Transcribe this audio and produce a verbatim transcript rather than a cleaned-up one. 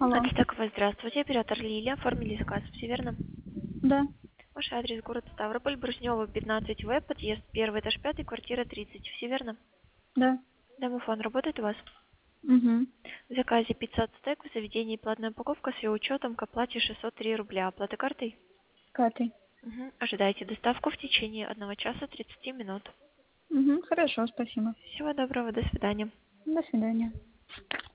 Алло. Ацтековая, здравствуйте. Оператор Лилия. Оформили заказ, все верно? Да. Ваш адрес город Ставрополь, Брежнева, пятнадцать В, подъезд первый, этаж пятый, квартира тридцать. Все верно? Да. Домофон работает у вас? Угу. В заказе пицца Ацтек, в заведении платная упаковка с ее учетом к оплате шестьсот три рубля. Оплата картой? Катей. Мгм. Ожидайте доставку в течение одного часа тридцати минут. Угу. Хорошо, спасибо. Всего доброго, до свидания. До свидания.